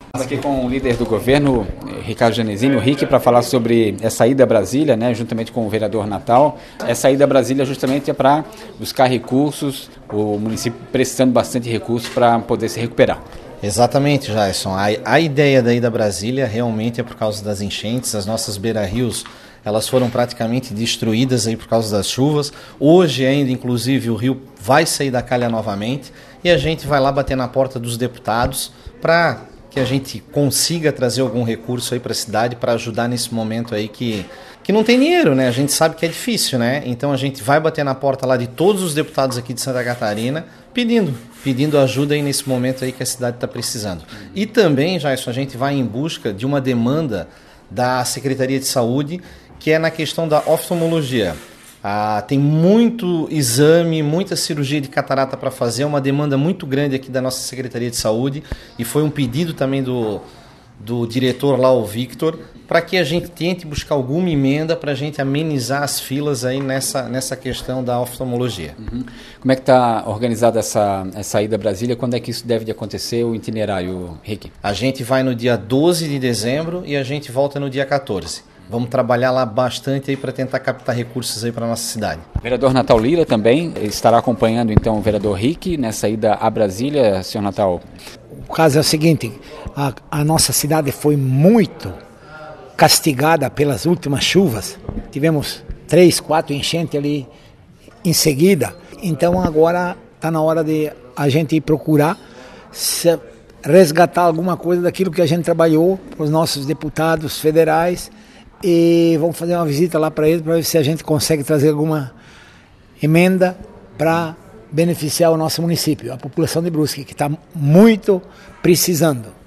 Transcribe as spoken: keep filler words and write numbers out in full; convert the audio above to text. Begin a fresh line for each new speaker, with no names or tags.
Aqui com o líder do governo, Ricardo Gianettini, o Rick, para falar sobre essa ida a Brasília, né, juntamente com o vereador Natal. Essa ida a Brasília justamente é para buscar recursos, o município precisando bastante recursos para poder se recuperar.
Exatamente, Jason. A, a ideia da ida a Brasília realmente é por causa das enchentes. As nossas beira-rios, elas foram praticamente destruídas aí por causa das chuvas. Hoje ainda, inclusive, o rio vai sair da calha novamente e a gente vai lá bater na porta dos deputados para que a gente consiga trazer algum recurso aí para a cidade para ajudar nesse momento aí que, que não tem dinheiro, né? A gente sabe que é difícil, né? Então a gente vai bater na porta lá de todos os deputados aqui de Santa Catarina pedindo, pedindo ajuda aí nesse momento aí que a cidade está precisando. E também, Jason, a gente vai em busca de uma demanda da Secretaria de Saúde, que é na questão da oftalmologia. Ah, tem muito exame, muita cirurgia de catarata para fazer, uma demanda muito grande aqui da nossa Secretaria de Saúde e foi um pedido também do, do diretor lá, o Victor, para que a gente tente buscar alguma emenda para a gente amenizar as filas aí nessa, nessa questão da oftalmologia.
Uhum. Como é que está organizada essa, essa ida a Brasília? Quando é que isso deve de acontecer, o itinerário, Rick?
A gente vai no dia doze de dezembro e a gente volta no dia quatorze. Vamos trabalhar lá bastante aí para tentar captar recursos aí para a nossa cidade.
O vereador Natal Lira também estará acompanhando então o vereador Rick nessa ida a Brasília, senhor Natal.
O caso é o seguinte, a, a nossa cidade foi muito castigada pelas últimas chuvas. Tivemos três, quatro enchentes ali em seguida. Então agora está na hora de a gente ir procurar se, resgatar alguma coisa daquilo que a gente trabalhou para os nossos deputados federais. E vamos fazer uma visita lá para eles para ver se a gente consegue trazer alguma emenda para beneficiar o nosso município, a população de Brusque, que está muito precisando.